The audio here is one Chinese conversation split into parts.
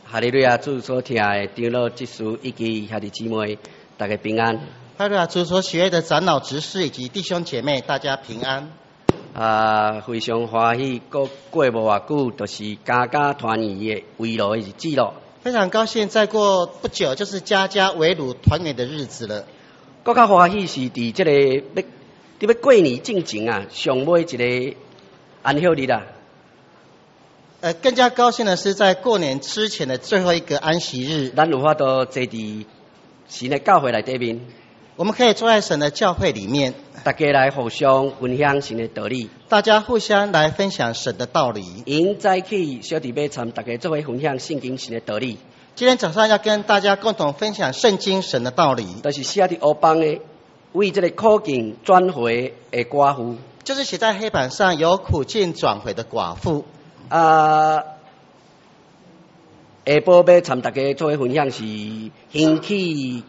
哈利路亚主所听的长老执事以及兄弟姊妹，大家平安。 哈利路亚主所喜悦的长老执事以及弟兄姐妹，大家平安。 非常欢喜，过无偌久，就是家家团圆的围炉的日子咯。 非常高兴，再过不久就是家家围炉团圆的日子了。 更较欢喜是伫这个要过年进前啊，上尾一个安息日啦。 更加高兴的是，在过年之前的最后一个安息日， 咱有法度坐伫神的教会内底面， 我们可以坐在神的教会里面， 大家来互相分享神的道理， 大家互相来分享神的道理。 因早起小弟要参大家做伙分享圣经神的道理。 今天早上要跟大家共同分享圣经神的道理， 就是写伫黑板的，为这个苦境转回的寡妇， 就是写在黑板上有苦境转回的寡妇。 下晡要参大家做伙分享是兴起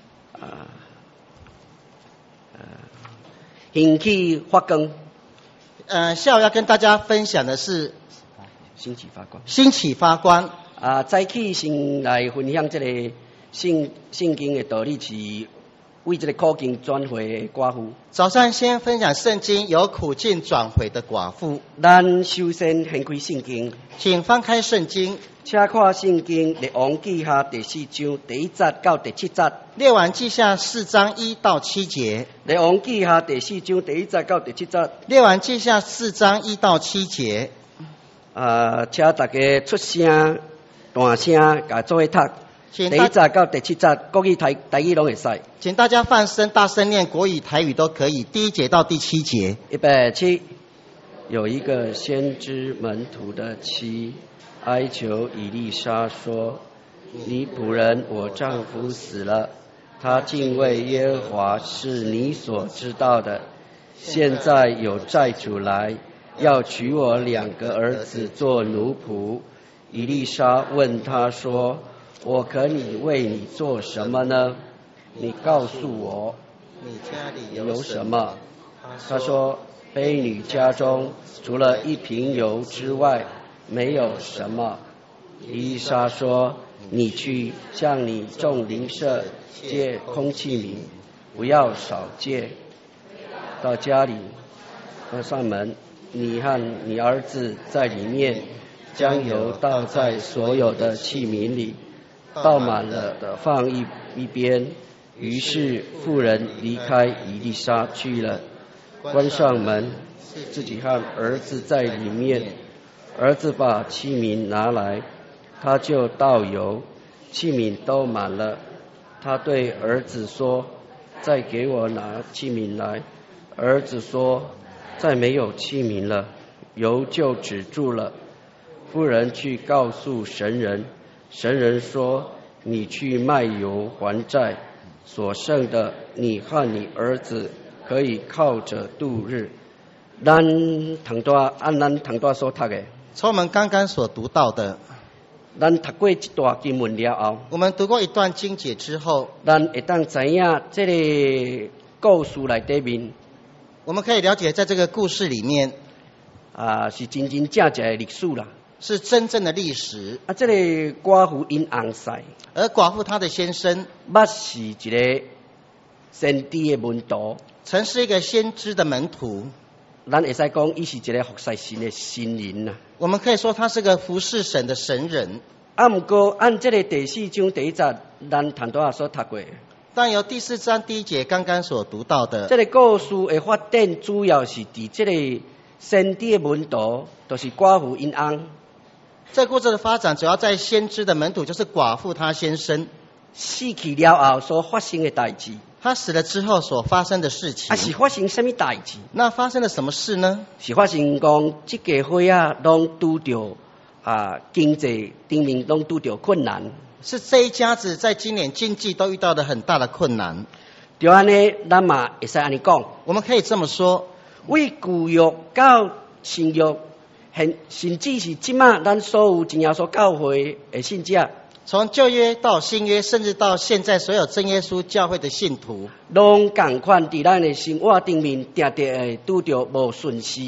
发光。 下午要跟大家分享的是兴起发光。 兴起发光。 早起先来分享这个圣经的道理，是为这个苦境转回的寡妇。 早上先分享圣经有苦境转回的寡妇。 咱首先掀开圣经， 请翻开圣经， 请看圣经列王记下第4章第1节到第7节。 列王记下4章1到7节。 列王记下第4章第1节到第7节。 列王记下4章1到7节。 请大家出声大声，甲做伙读。第1节到第7节，国语台语拢会使。 请大家放声大声念，国语台语都可以。第1节到第7节。 预备起。有一个先知门徒的妻哀求以利沙说：“你仆人我丈夫死了，他敬畏耶和华是你所知道的。现在有债主来，要娶我2个儿子做奴仆。”以利沙问他说：“我可以为你做什么呢？你告诉我， 你家里有什么？”他说：“婢女家中除了1瓶油之外，没有什么。”以利沙说：“你去向你众邻舍借空器皿，不要少借。到家里关上门，你和你儿子在里面，将油倒在所有的器皿里，倒满了的放一边。”于是妇人离开以利沙去了，关上门，自己和儿子在里面。儿子把器皿拿来，他就倒油，器皿都满了。他对儿子说：“再给我拿器皿来。”儿子说：“再没有器皿了。”油就止住了。妇人去告诉神人，神人说：“你去卖油还债，所剩的你和你儿子可以靠着度日。”咱唐大所读的， 从我们刚刚所读到的， 咱读过一段经文了后， 我们读过一段经节之后， 咱会当知影这个故事内底面， 我们可以了解在这个故事里面， 是真真正正的历史啦， 是真正的历史。 这个寡妇因翁婿， 而寡妇她的先生， 捌是一个先知的门徒， 曾是一个先知的门徒。 咱会使讲，伊是一个服侍神的神人呐。 我们可以说他是个服侍神的神人。 不过按这个第4章第1节，咱唐大所读过。 但由第4章第1节刚刚所读到的， 这个故事的发展主要是伫这个先知的门徒，就是寡妇因翁。 这故事的发展主要在先知的门徒，就是寡妇她先生死去了后所发生的代志。 他死了之后所发生的事情。 是发生什么代志？ 那发生了什么事呢？ 是发生讲这家伙拢拄着经济顶面拢拄着困难。 是这一家子在今年经济都遇到了很大的困难。 就安尼，咱嘛会使安尼讲。 我们可以这么说， 为旧约到新约，甚至是即马咱所有真耶稣教会的信者， 从旧约到新约，甚至到现在所有真耶稣教会的信徒， 拢共款伫咱的生活顶面，定定会拄着无顺时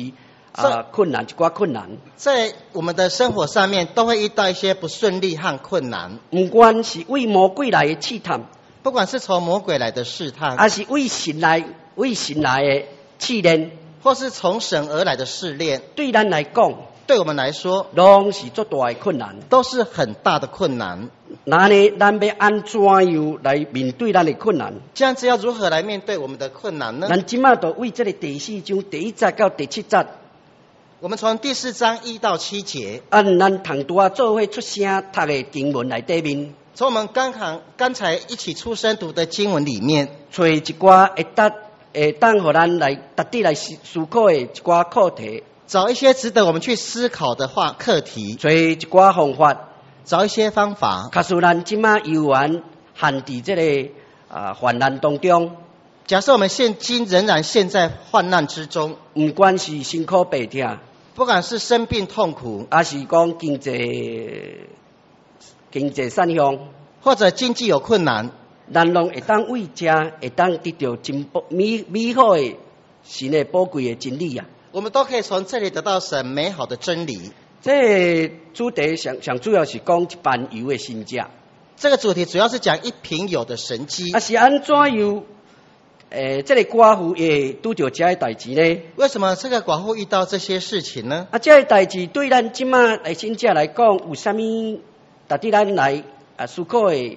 困难，一寡困难。 在我们的生活上面都会遇到一些不顺利和困难， 不管是为魔鬼来的试探， 不管是从魔鬼来的试探， 还是为神来的试炼， 或是从神而来的试炼， 对咱来讲， 对我们来说拢是足大的困难， 都是很大的困难。 那呢，咱要安怎样来面对咱的困难？ 这样子要如何来面对我们的困难呢？ 咱今麦就为这个第4章第1节到第7节， 我们从第4章1到7节， 按咱同拄做伙出声读的经文来对面， 从我们刚才一起出声读的经文里面， 找一寡会当互咱来特地来思考的一寡课题， 找一些值得我们去思考的课题， 找一寡方法， 找一些方法， 假使咱即马游玩陷伫这个患难当中， 假设我们现今仍然陷在患难之中， 不管是辛苦白痛， 不管是生病痛苦， 还是讲经济善向， 或者经济有困难， 咱拢会当为这会当得到真美好的神的宝贵的真理啊！ 我们都可以从这里得到神美好的真理。 这个主题上主要是讲一班油的神迹。 这个主题主要是讲一瓶油的神迹。 是安怎样？这个寡妇也拄到这个代志呢？ 为什么这个寡妇遇到这些事情呢？ 这个代志对咱即马来信者来讲，有啥物值得咱来思考的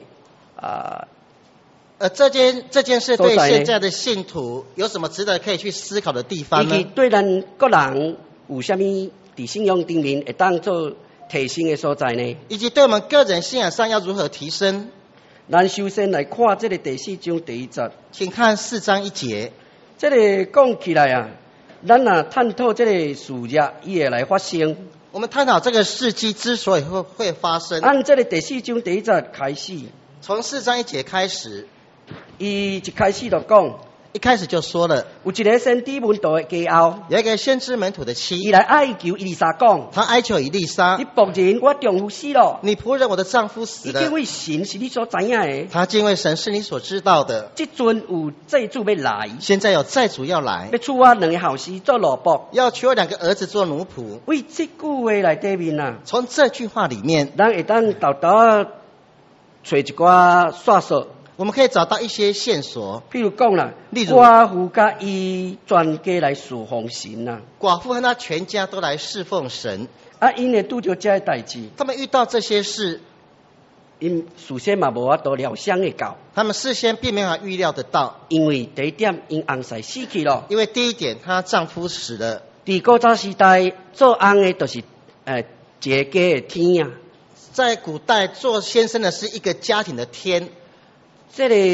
这件事对现在的信徒有什么值得可以去思考的地方呢？ 以及对咱个人有啥物在信仰顶面会当做提升的所在呢？ 以及对我们个人信仰上要如何提升？ 咱首先来看这个第4章第1节， 请看4章1节。 这个讲起来啊，咱探讨这个事业伊会来发生。 我们探讨这个事迹之所以会发生， 按这个第4章第1节开始， 从4章1节开始， 伊一开始就讲， 一开始就说了， 有一个先知门徒的家后， 有一个先知门徒的妻， 伊来哀求以利沙讲， 他哀求以利沙， 你仆人我丈夫死了， 你仆人我的丈夫死了， 因为神是你所知影的， 他敬畏神是你所知道的， 即阵有债主要来， 现在有债主要来， 要娶我2个后嗣做奴仆， 要娶我2个儿子做奴仆。 为这句话来对面啊， 从这句话里面， 咱会当豆豆找一寡线索。 我们可以找到一些线索， 譬如讲啦， 例如寡妇甲伊全家来侍奉神啊， 寡妇和他全家都来侍奉神， 因为拄着这个代志， 他们遇到这些事， 因事先嘛无法度料想会到， 他们事先并没有预料得到， 因为第一点，因翁婿死去了， 因为第一点，她丈夫死了。 伫古早时代做翁的就是一个家的天啊， 在古代做先生的是一个家庭的天。 这个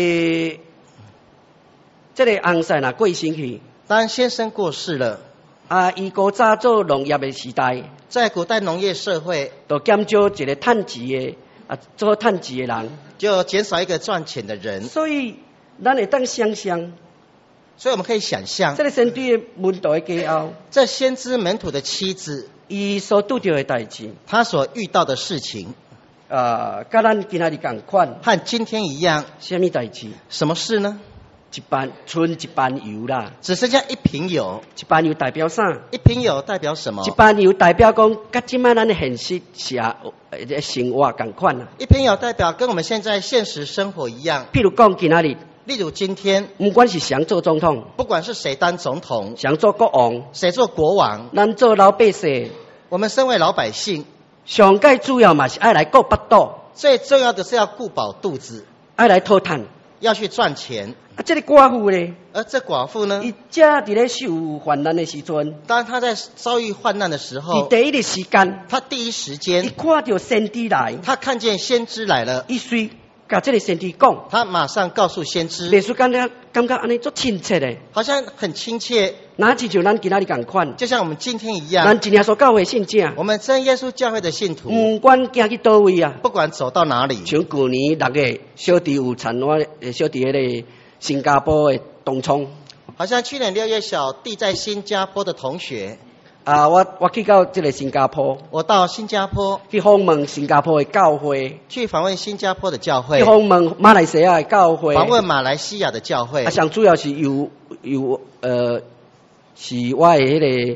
翁婿若过身去， 当先生过世了， 伊古早做农业的时代， 在古代农业社会， 就减少一个趁钱的做趁钱的人， 就减少一个赚钱的人。 所以咱会当想象， 所以我们可以想象， 这个先知的门徒的家后， 这先知门徒的妻子， 伊所拄到的代志， 他所遇到的事情， 甲咱今仔日共款， 和今天一样。 什么代志？ 什么事呢？ 剩一班油啦， 只剩下一瓶油。 一班油代表啥？ 一瓶油代表什么？ 一班油代表讲，甲即摆咱的现实生活共款啦。 一瓶油代表跟我们现在现实生活一样。 譬如讲今仔日， 例如今天， 不管是谁做总统， 不管是谁当总统， 谁做国王， 谁做国王， 咱做老百姓， 我们身为老百姓， 上介主要嘛是爱来顾腹肚， 最重要的是要顾饱肚子， 爱来讨趁， 要去赚钱。 这个寡妇呢？ 而这寡妇呢？ 伊正伫咧受患难的时阵， 当她在遭遇患难的时候， 第一个时间， 她第一时伊间， 看到先知来， 她看见先知来了， 伊随甲这个先知讲， 她马上告诉先知， 历史感觉安尼足亲切的， 好像很亲切， 哪只像咱今仔日共款， 就像我们今天一样。 咱今年所教会信者， 我们真耶稣教会的信徒， 不管行去倒位啊， 不管走到哪里， 像去年6月小弟有参我小弟迄个新加坡的东涌， 好像去年6月小弟在新加坡的同学， 我去到这个新加坡， 我到新加坡去访问新加坡的教会， 去访问新加坡的教会， 去访问马来西亚的教会， 访问马来西亚的教会。 上主要是有是我的迄个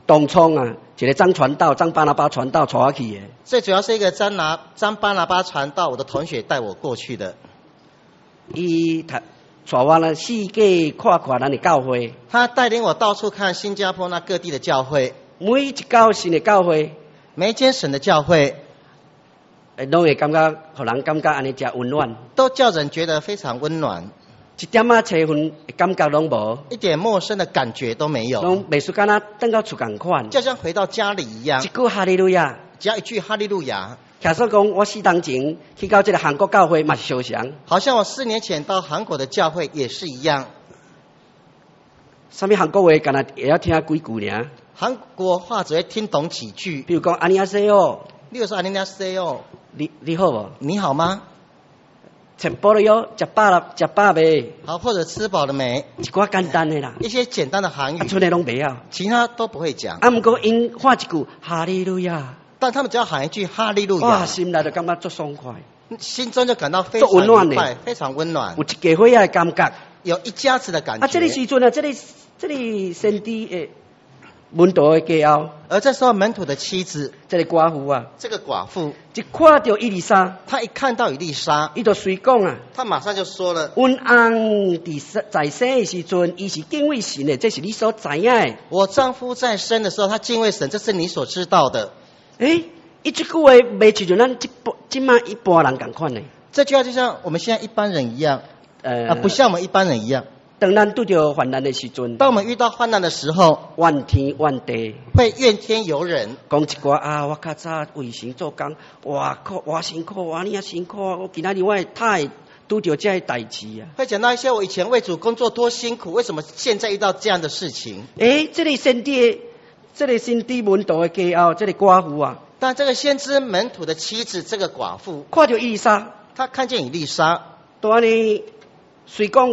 东冲啊，一个张传道、张巴拿巴传道带我去的。 最主要是一个张巴拿巴传道，我的同学带我过去的。 伊带我呢世界看看咱的教会。 他带领我到处看新加坡那各地的教会， 每一间神的教会， 每一间神的教会， 拢会感觉，互人感觉安尼真温暖， 都叫人觉得非常温暖， 一点仔气氛感觉拢无， 一点陌生的感觉都没有， 拢袂输敢若等到厝共款， 就像回到家里一样。 一句哈利路亚， 只要一句哈利路亚。 假说讲，我4年前去到这个韩国教会嘛是相像， 好像我4年前到韩国的教会也是一样。 什么韩国话，敢若会晓听几句尔。 韩国话只会听懂几句， 比如讲安尼亚西哦， 例如说안녕하세요， 你好无？ 你好吗？ 吃饱了哟，食饱未？ 好，或者吃饱了没？ 一寡简单的啦， 一些简单的韩语， 剩的拢袂晓， 其他都不会讲。 啊，毋过因喊一句哈利路亚， 但他们只要喊一句哈利路哇， 亚， 心内就感觉足爽快， 心中就感到非常足温暖愉快， 的非常温暖， 有一家伙仔的感觉。 有一家子的感觉。 啊，这个时阵啊，这里先知诶，门徒的家后， 而这时候门徒的妻子， 这个寡妇啊， 这个寡妇， 一看到伊丽莎， 她一看到以利沙， 伊就随讲啊， 她马上就说了： 阮翁在生的时阵，伊是敬畏神的，这是你所知影的。 我丈夫在生的时候，他敬畏神，这是你所知道的。 诶，伊这句话袂像咱即摆一般人共款的。 这句话就像我们现在一般人一样，不像我们一般人一样。 当咱拄着患难的时阵， 当我们遇到患难的时候， 怨天怨地， 会怨天尤人， 讲一寡啊，我较早为神做工，哇辛苦，哇你啊辛苦，我今仔日我的太拄着这些代志啊。 会讲到一些我以前为主工作多辛苦，为什么现在遇到这样的事情？ 诶，这个先知门徒的家后，这个寡妇啊， 但这个先知门徒的妻子，这个寡妇， 看到伊丽莎， 她看见以利沙， 都安尼随讲，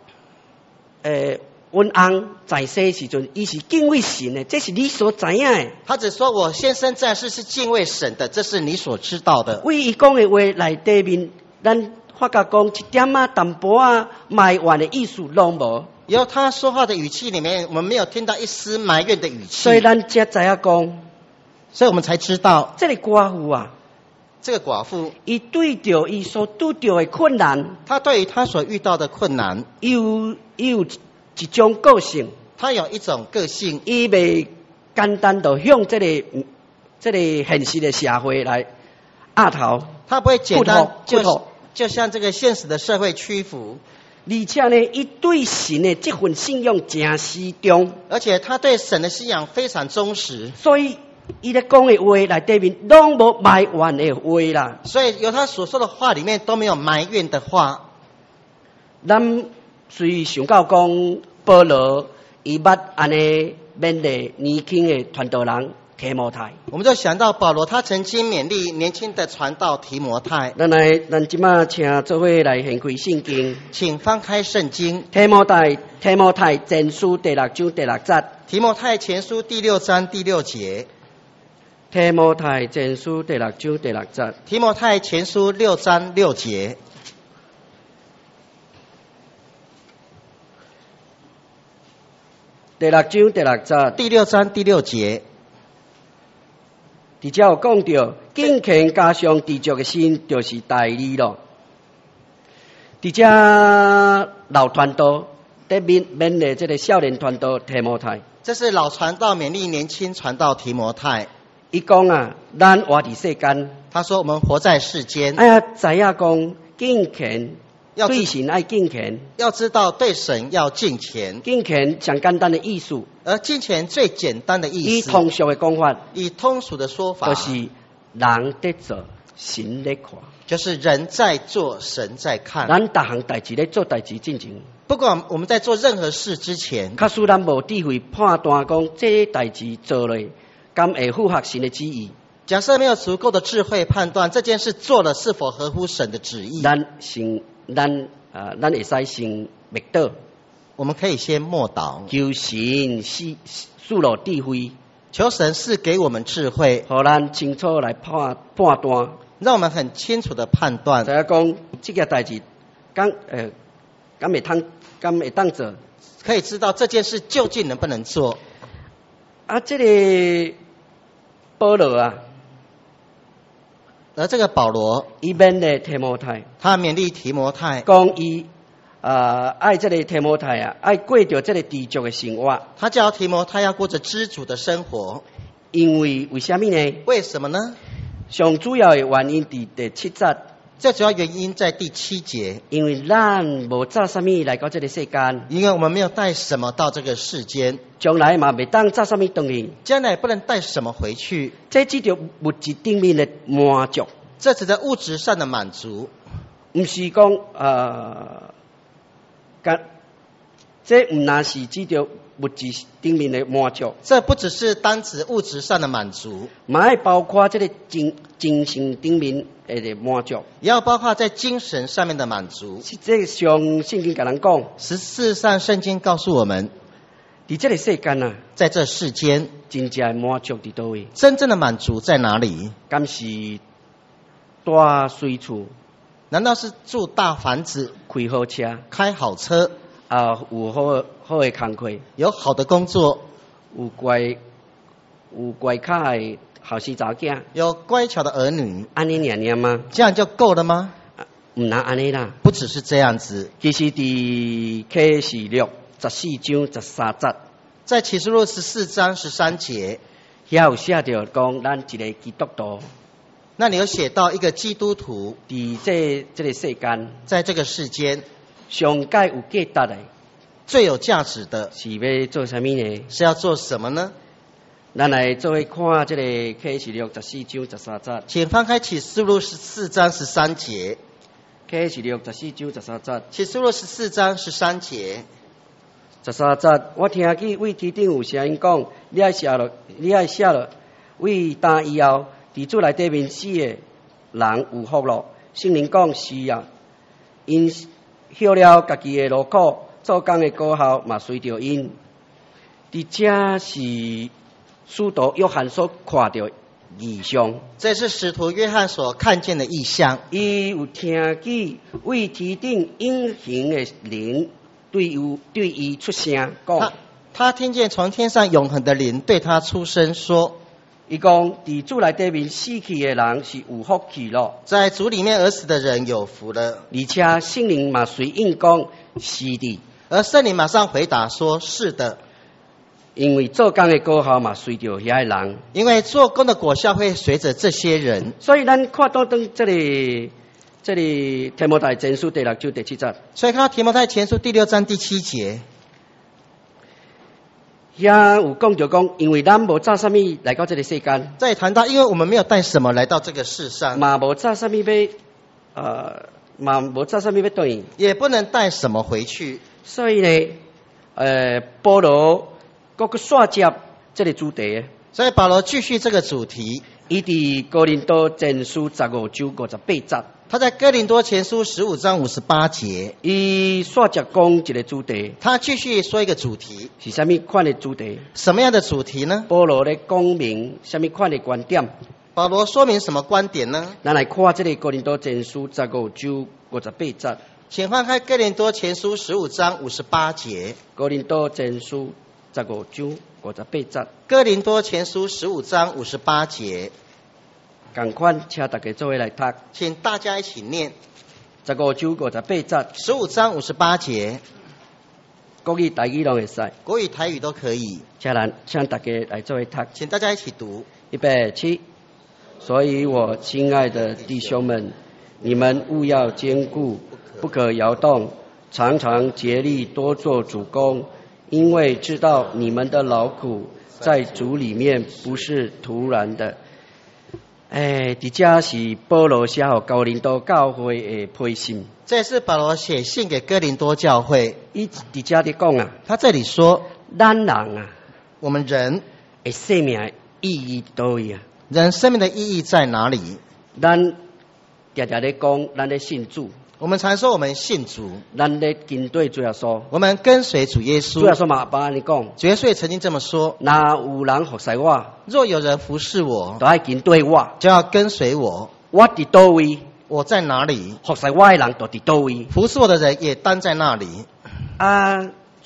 阮翁在世时阵，伊是敬畏神的，这是你所知影的。 她只说我先生在世是敬畏神的，这是你所知道的。 为伊讲的话内底面，咱发觉讲一点啊淡薄啊埋怨的意思拢无。 由他说话的语气里面，我们没有听到一丝埋怨的语气， 所以咱才知影讲， 所以我们才知道这个寡妇啊， 这个寡妇， 伊对着伊所拄着的困难， 她对于她所遇到的困难， 伊有一种个性， 她有一种个性， 伊袂简单地向这个现实的社会来压头， 她不会简单屈服就向这个现实的社会屈服， 而且呢，伊对神的这份信仰真始终， 而且她对神的信仰非常忠实， 所以伊咧讲的话内底面拢无埋怨的话啦。 所以由她所说的话里面都没有埋怨的话。 咱虽想到讲保罗伊捌安尼勉励年轻的传道人提摩太， 我们就想到保罗，他曾经勉励年轻的传道提摩太。 咱即马请做伙来献开圣经， 请翻开圣经， 提摩太前书第6章第6节， 提摩太前书第6章第6节， 提摩太前书第6章第6节， 提摩太前书6章6节。 第6章第6节， 第6章第6节， 伫遮有讲到，敬虔加上知足的心，就是大义咯。伫遮老传道在勉励这个少年传道提摩太， 这是老传道勉励年轻传道提摩太。 伊讲啊，咱活伫世间， 他说我们活在世间， 哎呀，知影讲敬虔，对神爱敬虔， 要知道对神要敬虔。 敬虔上简单的意思， 而敬虔最简单的意思， 以通俗的讲法， 以通俗的说法， 就是人在做，神在看。 就是人在做，神在看。 咱逐项代志咧做代志进前， 不管我们在做任何事之前， 假使咱无智慧判断讲这代志做了，敢会符合神的旨意？ 假设没有足够的智慧判断这件事做了是否合乎神的旨意， 咱会使先默祷， 我们可以先默祷， 求神赐落智慧， 求神赐给我们智慧， 互咱清楚来判断， 让我们很清楚的判断， 知影讲这件代志，敢会当做， 可以知道这件事究竟能不能做。 啊，这个保罗啊， 而这个保罗， 伊勉励提摩太， 他勉励提摩太， 讲伊爱这个提摩太啊，爱过着这个知足的生活。 他叫提摩太要过着知足的生活。 因为什么呢？ 为什么呢？ 上主要的原因伫第7节。 最主要原因在第7节， 因为咱无载什么来到这个世间， 因为我们没有带什么到这个世间， 将来嘛未当载什么回去， 将来也不能带什么回去。 这只着物质顶面的满足， 这指的物质上的满足， 唔是讲这唔那是只着物质顶面的满足， 这不只是单指物质上的满足， 嘛还包括这个精神顶面的满足， 也要包括在精神上面的满足。 实际上圣经甲人讲， 事实上圣经告诉我们， 伫这个世间啊， 在这世间真正的满足伫倒位？ 真正的满足在哪里？ 敢是大水厝？ 难道是住大房子、 开好车、 开好车有好的工课， 有好的工作， 有乖巧的后生查囝， 有乖巧的儿女， 安尼念吗？ 这样就够了吗？ 唔能安尼啦。 不只是这样子。 其实伫启示录14章13节， 在启示录14章13节， 遐有写着讲，咱一个基督徒， 那里有写到一个基督徒伫这个世间， 在这个世间上界有价值的， 最有价值的是要做啥物呢？ 是要做什么呢？ 咱来做伙看这个启示录14章13节。 请翻开启示录14章13节。 启示录14章13节。 启示录14章13节。 13节，我听见为天顶有声音讲：你爱写了，为打以后，伫主内底面死的人有福了。圣灵讲是啊，因晓了家己的劳苦，做工的果效嘛随着因。伫这是使徒约翰所看到异象。 这是使徒约翰所看见的异象。 伊有听见为天顶隐形的灵对伊出声讲， 他听见从天上永恒的灵对他出声说， 伊讲伫主内底面死去的人是有福气咯， 在主里面而死的人有福了。 而且圣灵嘛随应讲是的， 而圣灵马上回答说是的， 因为做工的果效嘛随着遐个人， 因为做工的果效会随着这些人。 所以咱看到这里提摩太前书第6章第7节， 所以看到提摩太前书第6章第7节， 遐有讲着讲，因为咱无载啥物来到这个世间， 再谈到因为我们没有带什么来到这个世上， 嘛无载啥物要对， 也不能带什么回去。 所以呢，保罗搁去续接这个主题， 所以保罗继续这个主题， 伊伫哥林多前书15章58节， 他在哥林多前书15章58节， 伊续接讲一个主题， 他继续说一个主题， 是啥物款的主题？ 什么样的主题呢？ 保罗咧讲明啥物款的观点？ 保罗说明什么观点呢？ 咱来看这个哥林多前书15章58节， 请翻开哥林多前书15章58节。 哥林多前书15章58节， 哥林多前书15章58节。 同款，请大家做伙来读， 请大家一起念 15章58节 ，15章58节， 国语台语拢会使， 国语台语都可以， 请大家来做伙读， 请大家一起读。 预备起。所以我亲爱的弟兄们，你们务要坚固，不可摇动，常常竭力多做主工，因为知道你们的劳苦在主里面不是突然的。伫这是保罗写给哥林多教会的批信。 这是保罗写信给哥林多教会， 伊伫这里讲啊， 他这里说， 咱人啊， 我们人的生命的意义在哪里啊？ 人生命的意义在哪里？ 咱常常咧讲，咱咧信主。 我们常说我们信主， 咱咧跟对主耶稣， 我们跟随主耶稣。 主耶稣嘛捌安尼讲， 主耶稣也曾经这么说： 若有人服侍我， 若有人服侍我， 就要跟对我， 就要跟随我。 我伫倒位， 我在哪里， 服侍我的人就伫倒位。 服侍我的人也当在那里。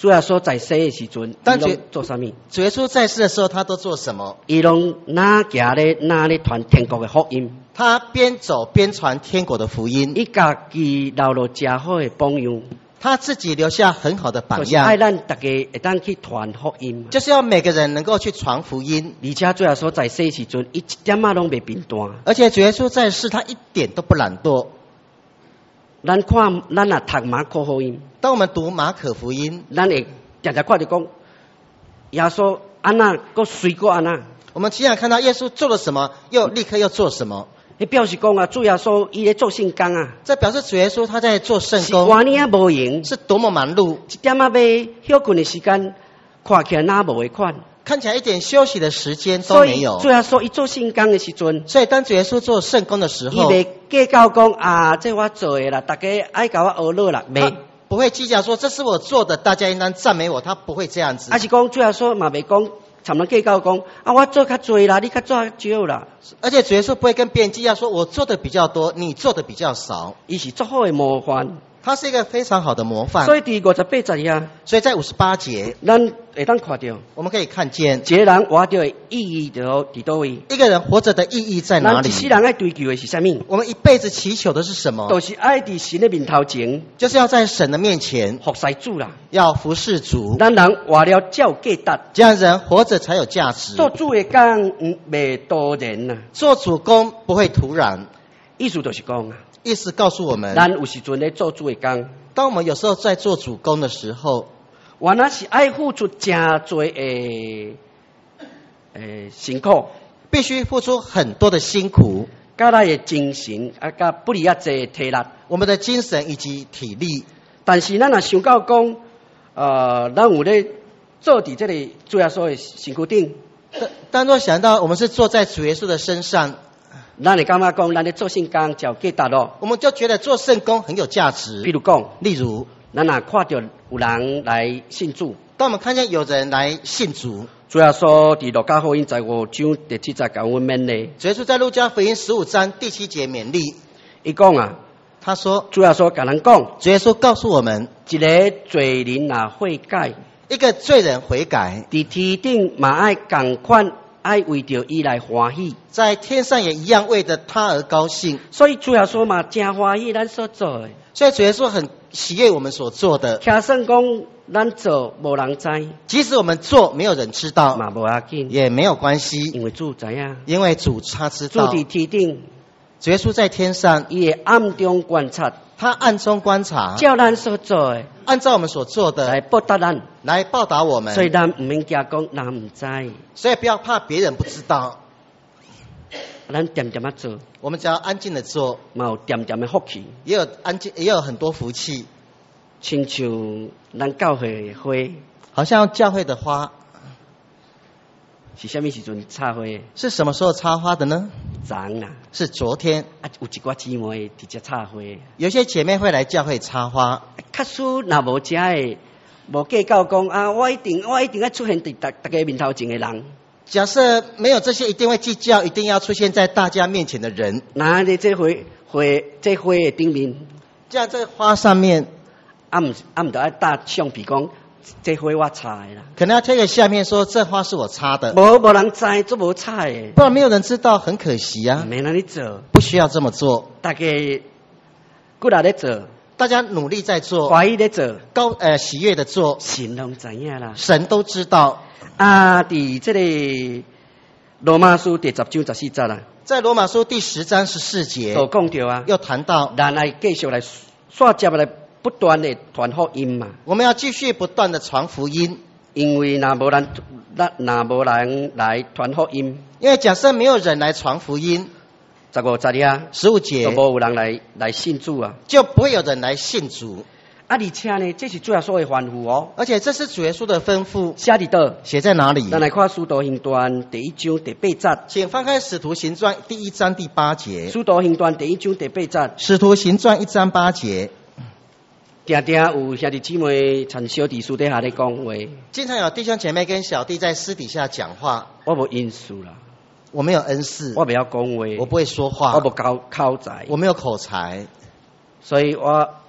主耶稣在世的时阵， 当伊拢做啥物？ 主耶稣在世的时候，他都做什么？ 伊拢哪行咧哪咧传天国的福音。 他边走边传天国的福音， 伊家己留落真好的榜样， 他自己留下很好的榜就是爱样， 咱大家会当去传福音。 就是要每个人能够去传福音。 而且主耶稣在世的时阵，伊一点仔拢袂变单。 而且主耶稣在世，他一点都不懒惰。 咱看，咱若读马可福音， 当我们读马可福音， 咱会常常看到讲，耶稣安那，搁随过安那。 我们经常看到耶稣做了什么，又立刻又做什么。 迄表示讲啊，主耶稣伊咧做圣工啊， 这表示主耶稣他在做圣是工， 偌尔无闲， 是多么忙碌， 一点仔要休困的时间，看起来哪无会款。 看起来一点休息的时间都所以没有。 主耶稣伊做圣工的时阵， 所以当主耶稣做圣工的时候， 伊袂计较讲啊，这我做的啦，大家爱甲我学乐啦， 他袂。 不会计较说这是我做的，大家应当赞美我，他不会这样子啊。是讲主耶稣嘛袂讲，参人计较讲啊，我做较多啦，你较做较少啦。 而且主耶稣不会跟别人计较说我做的比较多，你做的比较少。 伊是足好的模范。 他是一个非常好的模范。 所以第58节啊， 所以在58节， 咱会当看到， 我们可以看见一个人活着的意义就伫倒位。 一个人活着的意义在哪里咱一？世人爱追求的是啥物？ 我们一辈子祈求的是什么？ 就是爱伫神的面头前就是要在神的面前服侍主啦。 要服侍主， 咱人活了才有价值， 这样人活着才有价值。 做主的工袂多人呐。 做主工不会突然， 意思就是讲啊， 意思告诉我们， 咱有时阵咧做主的工， 当我们有时候在做主工的时候， 原来是爱付出真多的辛苦， 必须付出很多的辛苦， 甲咱的精神啊，甲不离啊济的体力。 我们的精神以及体力。 但是咱若想到讲，咱有咧做伫这个主耶稣的身躯顶， 当若想到我们是坐在主耶稣的身上， 咱会感觉讲，咱咧做圣工就有价值咯。 我们就觉得做圣工很有价比值。 如讲， 例如， 咱若看到有人来信主， 当我们看见有人来信主， 主耶稣伫路加福音15章第7节甲阮勉励， 主耶稣在路加福音15章第7节勉励， 伊讲啊， 他说， 主耶稣甲咱讲， 主耶稣告诉我们， 一个罪人若悔改， 一个罪人悔改， 伫天顶嘛爱共款，爱为着伊来欢喜。 在天上也一样为着他而高兴。 所以主耶稣嘛真欢喜咱所做的， 所以主耶稣很喜悦我们所做的， 假算讲咱做无人知， 即使我们做没有人知道， 嘛无要紧， 也没有关系， 因为主知影， 因为主他知道。 主伫天顶， 主耶稣在天上， 伊会暗中观察， 他暗中观察， 照咱所做的按照我们所做的来报答咱， 来报答我们。 所以咱毋免惊讲人毋知， 所以不要怕别人不知道， 咱点点啊做， 我们只要安静的做， 嘛有点点的福气， 也有安静，也有很多福气。 亲像咱教会的花， 好像教会的花是啥物时阵插花的？ 是什么时候插花的呢？ 昨啦， 是昨天。 啊有一寡姊妹直接插花的。 有些姐妹会来教会插花， 确实若无遮的，无计较讲啊，我一定要出现伫大家面头前的人。 假设没有这些一定会计较，一定要出现在大家面前的人， 那你这花的顶面， 这样在花上面毋得爱搭橡皮讲，这花我插的啦。 可能要贴个下面说这花是我插的， 无人知，做无插的， 不然没有人知道，很可惜啊。 免安尼做， 不需要这么做， 大家骨力咧做， 大家努力在做， 欢喜咧做， 喜悦的做， 神拢知影啦。 神都知道。 啊，伫这个罗马书第10章14节啦， 在罗马书第10章14节都讲到啊， 又谈到， 咱来继续来刷接来不断的传福音嘛。 我们要继续不断的传福音， 因为若无人来传福音， 因为假设没有人来传福音 15节啊 ，15 就节无有人来信主啊。 就不会有人来信主。 啊，而且呢，这是主耶稣的吩咐哦。 而且这是主耶稣的吩咐， 写伫倒？ 写在哪里？ 咱来看《使徒行传》第1章第8节。 请翻开《使徒行传》第1章第8节， 《使徒行传》第1章第8节。 《使徒行传》1章8节， 定定有兄弟姊妹参小弟私底下咧讲话， 经常有弟兄姐妹跟小弟在私底下讲话， 我无因素啦， 我没有恩赐， 我袂晓讲话， 我不会说话， 我无口才， 我没有口才， 所以我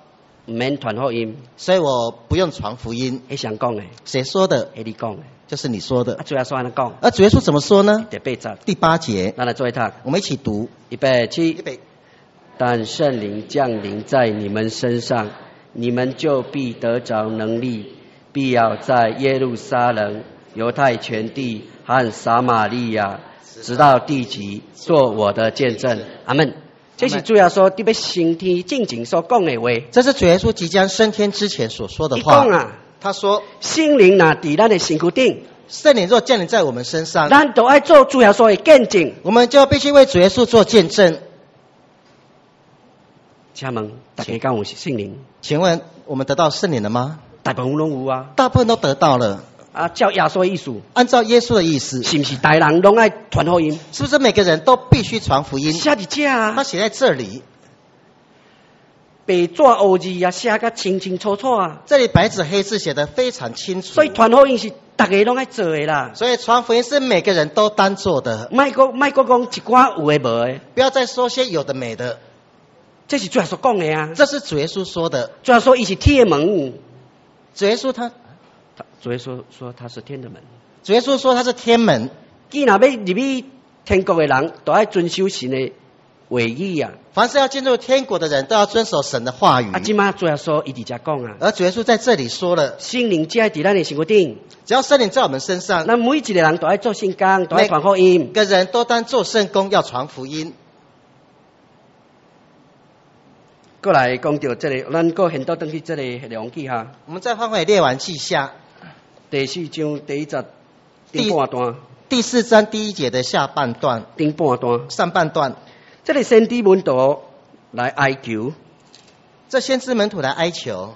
唔免传福音， 所以我不用传福音。 迄谁讲的？ 谁说的？ 迄你讲的。 就是你说的。 主耶稣安尼讲。 而主耶稣怎么说呢？ 第8节。 第8节。 咱来做一读。 我们一起读。 预备起。 预备。 但圣灵降临在你们身上，你们就必得着能力，必要在耶路撒冷、犹太全地和撒玛利亚，直到地极，做我的见证。阿们。这是主要说特别升天进前所讲的话。 这是主耶稣即将升天之前所说的话。 他讲啊， 他说： 圣灵若伫咱的身躯顶， 圣灵若降临在我们身上， 咱都爱做主耶稣的见证。 我们就必须为主耶稣做见证。 请问大家敢有圣灵？ 请问我们得到圣灵了吗？ 大部分拢有啊。 大部分都得到了。 啊，照耶稣的意思， 按照耶稣的意思， 是不是大人拢爱传福音？ 是不是每个人都必须传福音？ 写伫这啊， 他写在这里， 白纸黑字啊，写得清清楚楚啊。 这里白纸黑字写得非常清楚。 所以传福音是大家拢爱做的啦。 所以传福音是每个人都当做的。 莫讲一寡有的无的， 不要再说些有的没的。 这是主耶稣讲的啊。 这是主耶稣说的。 主耶稣伊是天的门。 主耶稣主耶稣说他是天的门。 主耶稣说他是天门。 既然要入去天国的人，都要遵守神的话语啊。 凡是要进入天国的人，都要遵守神的话语。 啊，今嘛主耶稣伊伫遮讲啊。 而主耶稣在这里说了， 圣灵只爱伫咱的身躯顶， 只要圣灵在我们身上， 那每一个人都爱做圣工，都爱传福音。 每个人都当做圣工，要传福音。 过来讲到这里，咱过现到登去这里列王记哈。 我们再翻回列王记下第4章第1节顶半段， 第4章第1节的下半段， 顶半段， 上半段。 这里先知门徒来哀求， 这先知门徒来哀求，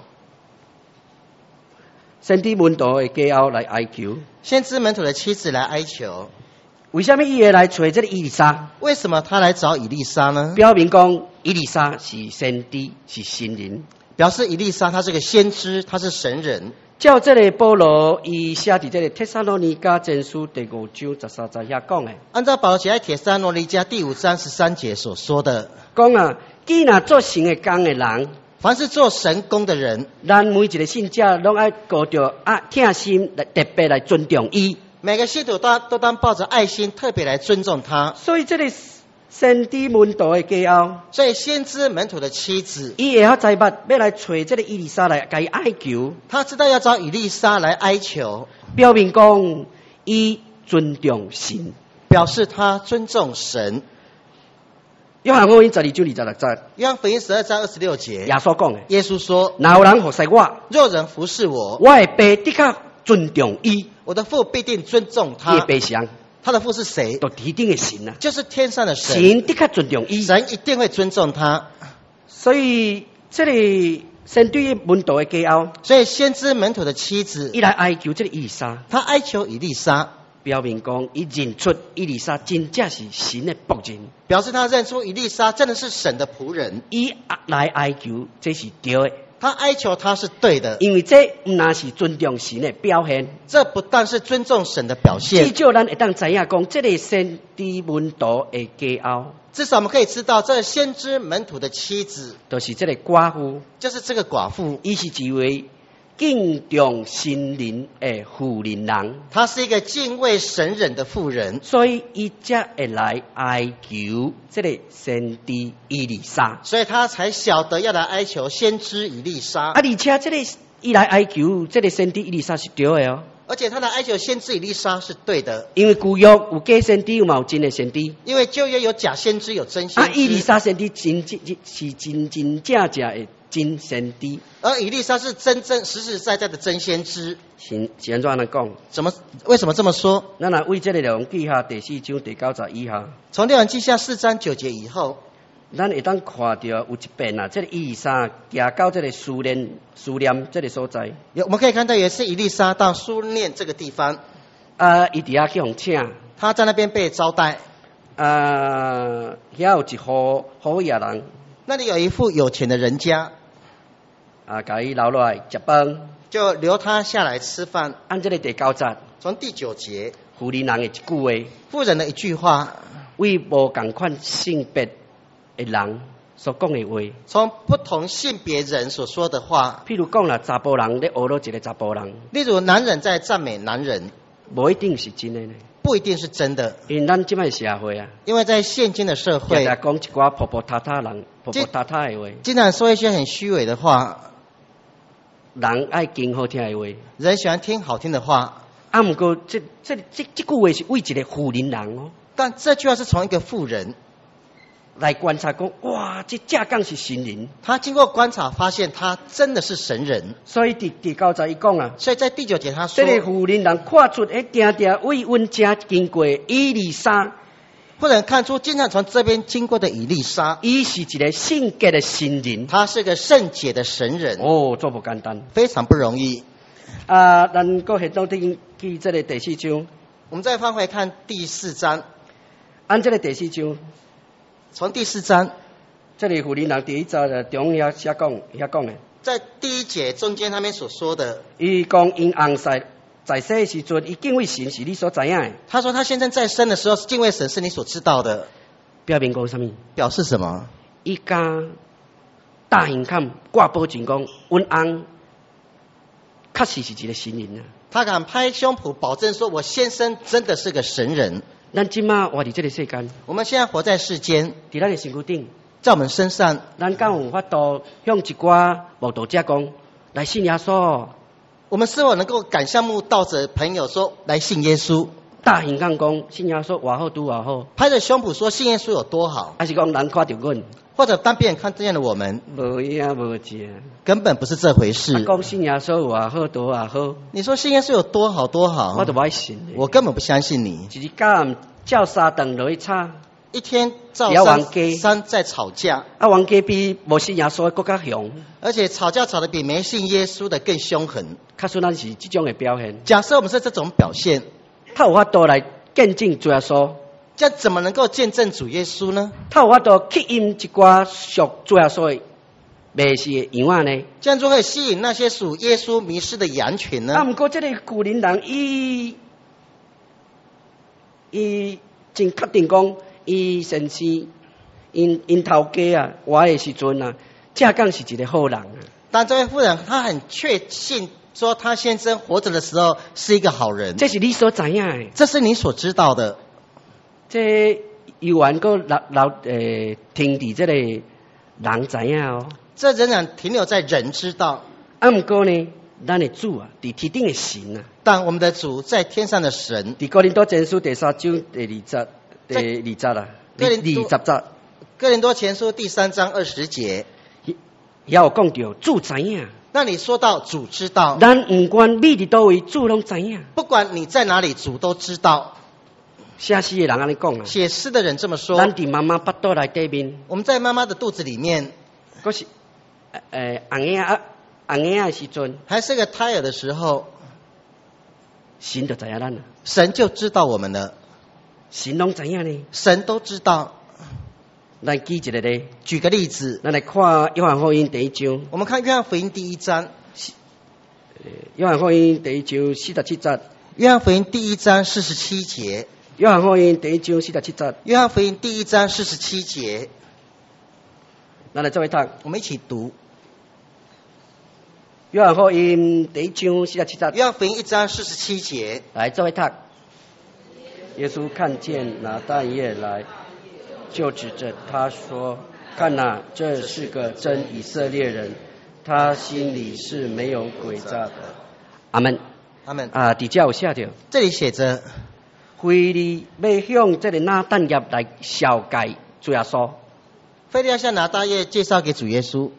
先知门徒的家后来哀求， 先知门徒的妻子来哀求。 为什么伊会来找这个以利沙？ 为什么他来找以利沙呢？ 表明讲以利沙是先知，是神人， 表示以利沙他是个先知，他是神人。 照这个保罗伊写伫这个帖撒罗尼迦前书第5章13节遐讲的， 按照保罗写在帖撒罗尼迦第5章13节所说的， 讲啊，既然做神的工的人， 凡是做神工的人， 咱每一个信者拢爱顾着疼心来特别来尊重伊。 每个信徒都当抱着爱心，特别来尊重他。 所以这个先知门徒的家后， 所以先知门徒的妻子， 伊会晓知捌要来找这个以利沙来甲伊哀求， 他知道要找以利沙来哀求， 表明讲伊尊重神， 表示他尊重神。 约翰福音12章26节， 约翰福音12章26节， 耶稣讲的， 耶稣说： 若有人服侍我， 若人服侍我， 我会爸的确尊重伊， 我的父必定尊重他。 伊的爸是他的父是谁？ 就天顶的神啊， 就是天上的神。 神的确尊重伊， 神一定会尊重他。 所以这里先知门徒的家后， 所以先知门徒的妻子， 伊来哀求这个以利沙， 他哀求以利沙， 表明讲伊认出以利沙真正是神的仆人， 表示他认出以利沙真的是神的仆人。 伊来哀求这是对的。 他哀求他是对的， 因为这不那是尊重神的表现， 这不但是尊重神的表现， 至少咱会当知影讲，这个先知门徒的家后， 至少我们可以知道，这先知门徒的妻子， 就是这个寡妇， 就是这个寡妇， 伊是一位敬重神人的妇人人， 她是一个敬畏神人的妇人， 所以伊才会来哀求这个先知以利沙， 所以她才晓得要来哀求先知以利沙。 而且这个伊来哀求这个先知以利沙是对的哦。 而且他的哀求先知以利沙是对的， 因为旧约有假先知，有嘛有真的先知。 因为旧约有假先知，有真先知。 以利沙先知真正的真先知， 而以利沙是真正实实在在的真先知。 是安怎讲？ 为什么这么说？ 咱来为这个列王记下第4章第9节以下， 从列王记下4章9节以后， 咱会当看到有一遍啊，这个以利沙行到这个苏念这个所在。 我们可以看到有一次以利沙到苏念这个地方， 伊伫遐去互请， 他在那边被招待。 遐有一户好野人， 那里有一户有钱的人家， 甲伊留落来食饭， 就留他下来吃饭。 按这个第9节， 从第9节， 妇人人的一句话， 妇人的一句话， 为无共款性别的人， 所讲的话。 从不同性别人所说的话， 譬如讲啦，查甫人咧学到一个查甫人， 例如男人在赞美男人， 无一定是真的呢。 不一定是真的， 因为咱即摆社会啊， 因为在现今的社会， 讲一寡婆婆塔塔人、婆婆塔塔的话， 经常说一些很虚伪的话， 人爱听好听的话。 人喜欢听好听的话， 啊，毋过这句话是为一个富人人哦， 但这句话是从一个妇人来观察讲，哇，这正讲是神人。 他经过观察发现他真的是神人， 所以第9节伊讲啊， 所以在第9节他说， 这个妇人人看出迄定定为阮家经过以利沙， 不能看出经常从这边经过的以利沙， 伊是一个圣洁的神人。 他是个圣洁的神人， 哦，做不简单， 非常不容易。 啊，咱搁下到去这个第4章， 我们再翻回看第4章， 按这个第4章。 从第4章， 这里妇人人第1节的中遐讲的， 在第1节中间他们所说的， 伊讲因翁婿在世的时阵，伊敬畏神是你所知影的。 他说他现在在生的时候敬畏神是你所知道的， 表明讲什么？ 表示什么？ 伊家大刑砍挂保证讲，阮翁确实是一个神人啊。 他敢拍胸脯保证说，我先生真的是个神人。 咱即马活伫这个世间， 我们现在活在世间， 伫咱的身躯顶， 在我们身上， 咱敢有法度向一寡慕道者讲，来信耶稣。 我们是否能够敢向慕道者朋友说，来信耶稣？ 大刑砍讲，信耶稣偌好拄偌好， 拍着胸脯说信耶稣有多好， 还是讲人看到阮？ 或者当别人看见了我们， 无影无迹， 根本不是这回事。 讲信耶稣偌好多偌好， 你说信耶稣有多好多好， 我都不爱信。 我根本不相信你。 一日间照三顿落去吵， 一天照三在吵架， 啊，王家比无信耶稣的更加凶， 而且吵架吵得比没信耶稣的更凶狠。 假使咱是这种的表现， 假设我们是这种表现， 他有法度来见证主耶稣。 这样怎么能够见证主耶稣呢？ 他有法度吸引一寡属主耶稣的迷失的羊仔呢？ 这样就会吸引那些属耶稣迷失的羊群呢？ 啊，不过这个古人人伊真确定讲，伊先生因头家啊，活的时阵啊，正讲是一个好人啊。 但这位妇人她很确信说，她先生活着的时候是一个好人。 这是你所知影的， 这是你所知道的。 这犹原个停伫这个人知影哦。这仍然停留在人知道。 啊，不过呢，咱的主啊，伫天顶的神啊。 但我们的主在天上的神。 伫哥林多前书第3章第20节啦，20节。 哥林多前书第3章20节， 也有讲到主知影。 那你说到主知道， 咱不管你伫倒位，主拢知影。 不管你在哪里，主都知道。 写诗的人安尼讲啊， 写诗的人这么说。 咱伫妈妈腹肚内底面， 我们在妈妈的肚子里面， 嗰是红婴的时阵， 还是个胎儿的时候， 神就知影咱了。 神就知道我们了， 神拢知影呢。 神都知道。 咱举一个例， 举个例子， 咱来看约翰福音第1章。 我们看约翰福音第1章， 约翰福音第1章47节。 约翰福音第1章47节。 约翰福音第1章47节。 约翰福音第1章47节。 咱来做一读， 我们一起读。 约翰福音第1章47节。 约翰福音1章47节。 来做一读。耶稣看见拿但业来，就指着他说：“看哪，这是个真以色列人，他心里是没有诡诈的。”阿门。 阿门。 啊，底下有写着， 这里写着。 腓利要向这个拿但业来绍介主耶稣。 腓利要向拿但业介绍给主耶稣。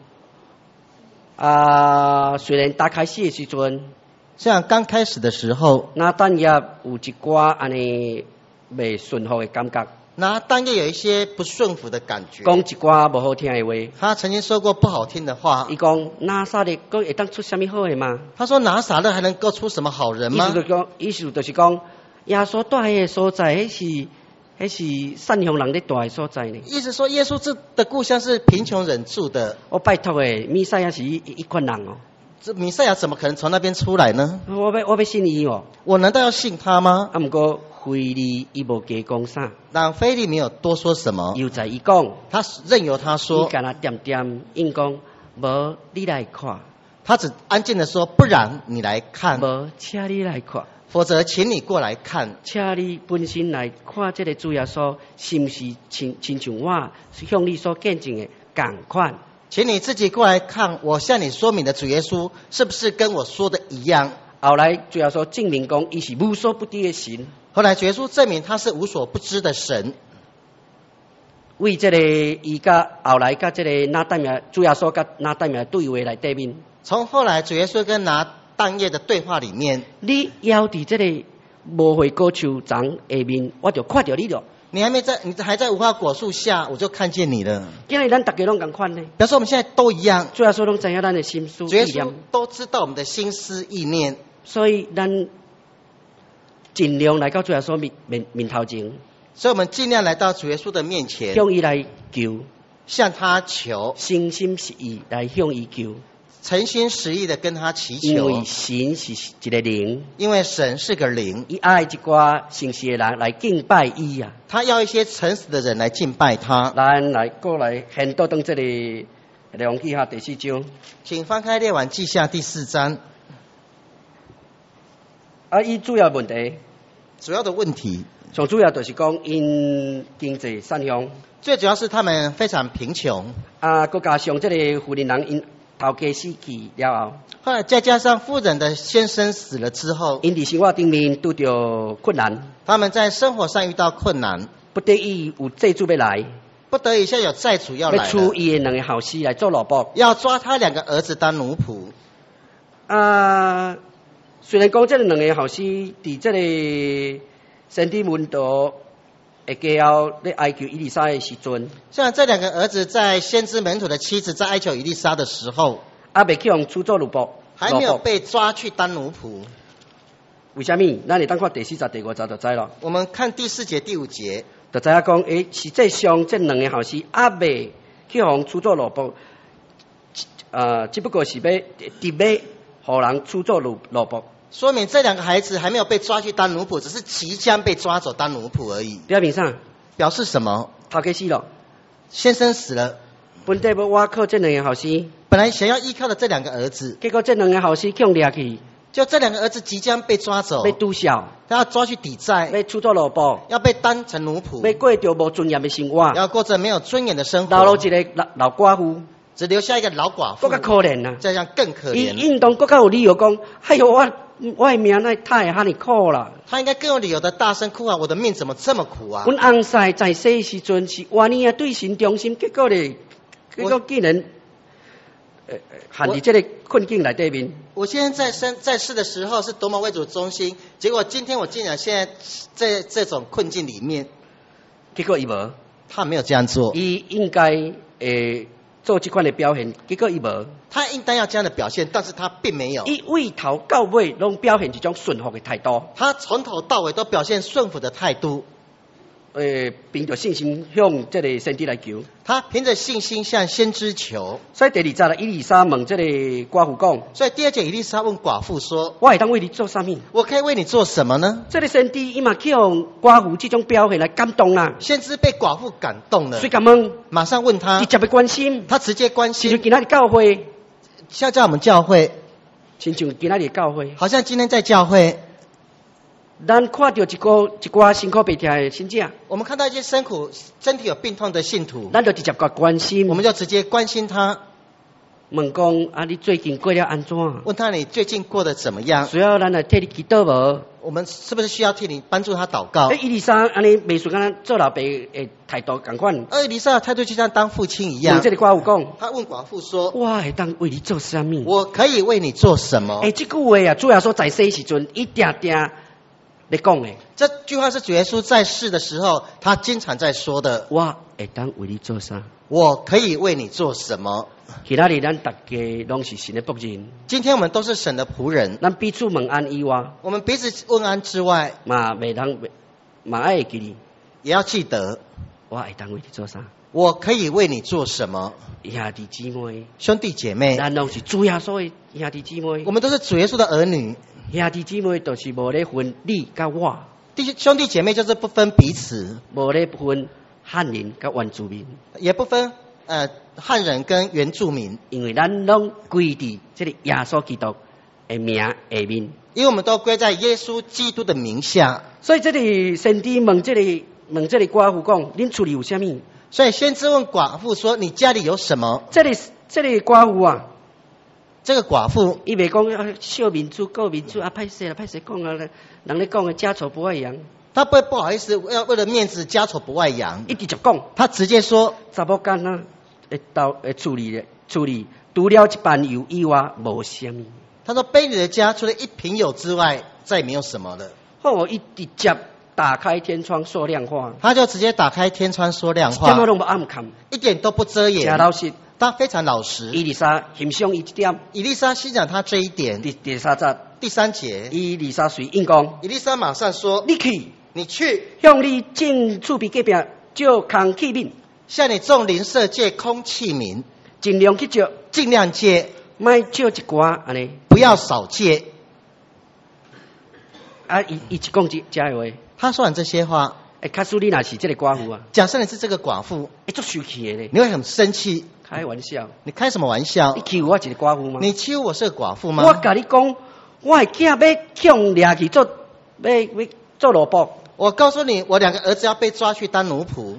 虽然打开始的时阵， 像刚开始的时候， 拿但业有一寡安尼未顺服的感觉。 拿但业有一些不顺服的感觉。 讲一寡不好听的话。 他曾经说过不好听的话。 伊讲拿撒勒佫会当出什么好的吗？ 他说拿撒勒还能够出什么好人吗？ 意思就是讲。耶稣住的所在，迄是善良人咧住的所在呢。 意思说，耶稣的故乡是贫穷人住的。 我拜托诶，弥赛亚是一款人哦。 这弥赛亚怎么可能从那边出来呢？ 我要信伊哦。 我难道要信他吗？ 不过腓利伊无加讲啥， 让腓利没有多说什么， 又在伊讲， 他任由他伊说， 干那点点应讲，无你来看， 他只安静的说，不然你来看， 无请你来看， 否则请你过来看。 请你本身来看这个主耶稣是毋是亲像我向你所见证的同款。 请你自己过来看，我向你说明的主耶稣是不是跟我说的一样？ 后来主耶稣证明讲，伊是无所不知的神。 后来主耶稣证明他是无所不知的神。 为这个伊甲后来甲这个拿但业主耶稣甲拿但业对话来对面， 从后来主耶稣跟拿但业的对话里面， 你要伫这个无花果树丛下面，我就看到你了。 你还在无花果树下，我就看见你了。 今日咱大家拢共款呢， 表示我们现在都一样， 主耶稣拢知影咱的心思主耶意念稣，都知道我们的心思意念， 所以咱尽量来到主耶稣面头前， 所以我们尽量来到主耶稣的面前， 向伊来求， 向他求， 心心实意来向伊求， 诚心实意的跟他祈因为求， 神是一个灵， 因为神是个灵， 伊爱一寡诚实的人来敬拜伊啊。 他要一些诚实的人来敬拜他。 咱来过来现到当这里列王记下第4章， 请翻开列王记下第4章， 伊主要问题， 主要的问题， 上主要就是讲因经济善向， 最主要是他们非常贫穷， 佮加上这个妇人人因头家死去了后， 后来再加上妇人的先生死了之后， 因伫生活顶面拄着困难， 他们在生活上遇到困难， 不得已有债主要来， 不得已现在有债主要来处了， 伊的两个后嗣来做奴仆。 要抓他2个儿子当奴仆。 虽然讲这两个后嗣伫这个先知门徒会家后咧哀求以利沙的时阵， 像这2个儿子在先知门徒的妻子在哀求以利沙的时候， 未去用出做奴仆， 还没有被抓去当奴仆。 为什么？咱会当看第40、第50就知咯。 我们看第4节、第5节， 就知影讲，实际上这两个后嗣未去用出做奴仆，只不过是要互人出做奴仆。 说明这2个孩子还没有被抓去当奴仆，只是即将被抓走当奴仆而已。 表明啥？ 表示什么？ 头家死了， 先生死了， 本地要挖靠这两个后嗣， 本来想要依靠的这2个儿子， 结果这两个后嗣去掠去， 就这2个儿子即将被抓走， 要拄小， 他要抓去抵债， 要出做奴仆， 要被当成奴仆， 要过着无尊严的生活， 要过着没有尊严的生留落活， 一个老寡妇， 只留下一个老寡妇更，加可怜啊！ 这样更可伊怜。 应当更加有理由讲，哎呦我的命那太哈尼苦啦！ 他应该更有理由的大声哭啊！我的命怎么这么苦啊！ 阮翁婿在世的时阵是活呢对神忠心，结果竟然陷伫这个困境内底面。 我现在在世的时候是多么为主忠心，结果今天我竟然现在在这种困境里面， 结果伊无， 他没有这样做， 伊应该做这款的表现，结果伊无。 他应当要这样的表现，但是他并没有。 伊为头到尾拢表现一种顺服的态度。 他从头到尾都表现顺服的态度。 凭着信心向这个先知来求。 他凭着信心向先知求。 所以第2节啦，以利沙问这个寡妇讲。 所以第2节以利沙问寡妇说：“ 我会当为你做啥物？ 我可以为你做什么呢？” 这个先知伊嘛去用寡妇这种表现来感动啦。 先知被寡妇感动了， 所以甲问， 马上问他， 直接的关心。 他直接关心。 就今仔日教会。 像在我们教会， 亲像今仔日教会， 好像今天在教会， 咱看到一寡辛苦被痛的信者， 我们看到一些身体有病痛的信徒， 咱就直接甲关心， 我们就直接关心他， 问讲你最近过了安怎？ 问他你最近过得怎么样？ 需要咱来替你祈祷无？ 我们是不是需要替你帮助他祷告？ 以利沙安尼袂顺，咱做老爸的态度同款。 以利沙的态度就像当父亲一样。 这个寡妇讲， 他问寡妇说：“ 我会当为你做啥物？ 我可以为你做什么？” 这句话啊，主要说在世时阵，伊定定咧讲的。 这句话是主耶稣在世的时候，他经常在说的。 我会当为你做啥？ 我可以为你做什么？ 其他的咱大家拢是神的仆人。 今天我们都是神的仆人。 咱彼此问安以外， 我们彼此问安之外， 嘛爱记你， 也要记得， 我会当为你做啥？ 我可以为你做什么？ 兄弟姊妹， 兄弟姐妹， 咱拢是主耶稣的兄弟姊妹。 我们都是主耶稣的儿女。 兄弟姊妹都是无咧分你甲我。 兄弟姐妹就是不分彼此， 无咧分汉人甲原住民， 也不分汉人跟原住民， 因为咱拢归伫这个耶稣基督的名下面。 因为我们都归在耶稣基督的名下。 所以这里先知问这里寡妇讲：恁厝里有啥物？ 所以先知问寡妇说：“你家里有什么？” 这里寡妇啊， 这个寡妇， 伊袂讲笑民主、告民主啊，歹势讲啊，人咧讲的家丑不外扬。 她不会不好意思，要为了面子家丑不外扬。 一直就讲， 她直接说：“ 查某囡仔处理除了一bàn油以外，无啥物。” 她说：“卑女的家除了一瓶油之外，再也没有什么了。” 好，伊直接打开天窗说亮话， 她就直接打开天窗说亮话， 一点都不暗看， 一点都不遮掩， 真老实。 她非常老实。 伊丽莎欣赏伊这点。 以利沙欣赏她这一点。 第3节， 第3节， 伊丽莎随应讲， 以利沙马上说：“ 你去， 你去向你种厝边隔壁借空器皿， 向你众邻舍借空器皿， 尽量去借， 尽量借， 莫借一寡安尼。 不要少借。” 啊，伊一讲这话， 他说完这些话， 假使你若是这个寡妇啊， 假设你是这个寡妇， 足生气的咧， 你会很生气。 开玩笑， 你开什么玩笑？ 你欺负我一个寡妇吗？ 你欺负我是个寡妇吗？ 我甲你讲，我的囝要强掠去做，要做萝卜。 我告诉你，我2个儿子要被抓去当奴仆，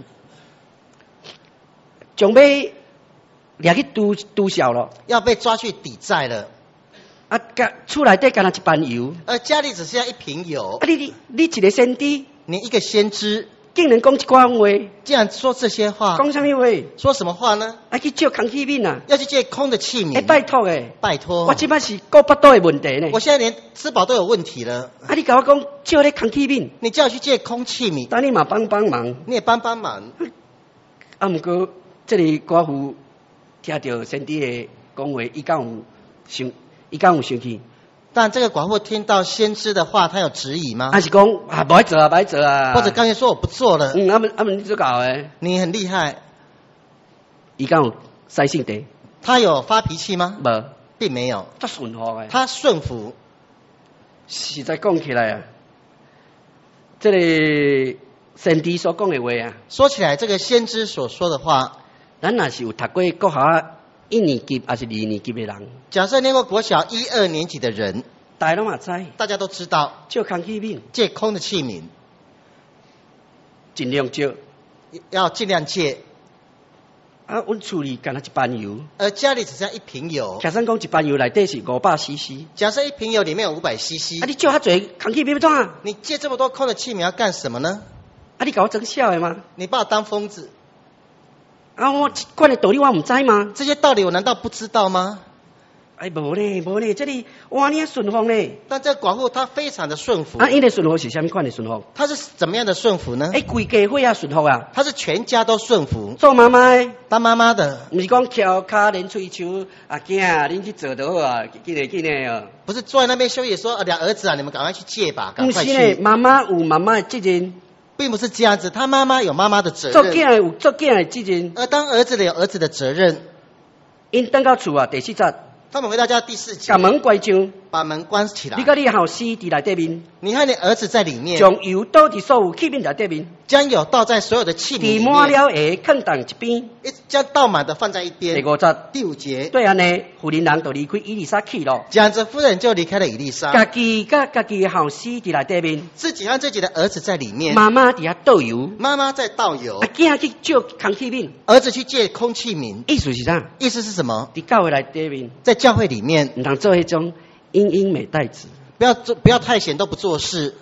将要掠去督销了， 要被抓去抵债了。 啊，厝内底干那一bàn油， 而家里只剩下一瓶油。 啊，你一个先知， 你一个先知， 竟然讲一寡话， 既然说这些话， 讲什么话？ 说什么话呢？ 啊，去借空器皿啊！ 要去借空的器皿。 拜托诶， 拜托， 我即摆是顾腹肚的问题呢。 我现在连吃饱都有问题了。 啊，你甲我讲借咧空器皿， 你叫我去借空器皿， 等你嘛帮忙。 你也帮忙。 啊，毋过这里寡妇听到先知的讲话，伊敢有生气？ 但这个寡妇听到先知的话，她有质疑吗？ 还是讲啊，不爱做啊？ 或者刚才说我不做了？ 阿们你做搞诶？ 你很厉害。 伊敢有使性地？ 他有发脾气吗？ 无， 并没有。 他顺服诶。 他顺服。 实在讲起来啊，这个先知所讲的话啊， 说起来，这个先知所说的话， 咱若是有读过国校1年级还是2年级的人， 假设念过国小1、2年级的人， 大家拢嘛知， 大家都知道， 借空器皿， 借空的器皿， 尽量借， 要尽量借。 啊，阮厝里干那一bàn油， 而家里只剩下一瓶油。 假设讲一bàn油内底是500cc， 假设一瓶油里面有500cc， 啊，你借遐侪空器皿要怎啊？ 你借这么多空的器皿要干什么呢？ 啊，你搞我装笑的吗？ 你把我当疯子？ 啊，我款的道理我唔知吗？ 这些道理我难道不知道吗？ 哎，无呢，这里哇你顺服呢。 但这寡妇她非常的顺服。 啊，伊的顺服是啥物款的顺服？ 她是怎么样的顺服呢？ 哎，规家伙啊顺服啊！ 她是全家都顺服。 做妈妈的， 当妈妈的， 不是讲翘脚连吹手啊，囝啊，恁去做就好啊，紧嘞哦。 不是坐在那边休息说2儿子啊，你们赶快去借吧，赶快去。 不是呢，妈妈有妈妈的责任， 并不是这样子，他妈妈有妈妈的责做任， 囝有做囝的责任。 而当儿子的有儿子的责任。 因等到厝啊，第4节， 他们回到家第4节， 把门关上， 把门关起来。 你甲你后生伫内底面， 你和你儿子在里面， 将油倒伫所有器皿内底面， 将油倒在所有的器皿里滴满面， 了下放当一边。 将倒满的放在一边。 第5节， 第5节， 对安尼，妇人人就离开以利沙去了。 这样子夫人就离开了以利沙， 家己甲家己的后生伫内底面， 自己和自己的儿子在里面， 妈妈伫遐倒油， 妈妈在倒油， 啊囝去借空器皿， 儿子去借空器皿。 意思是啥？ 意思是什么？ 伫教会内底面， 在教会里面， 唔通做迄种英美代子， 不要太闲都不做事，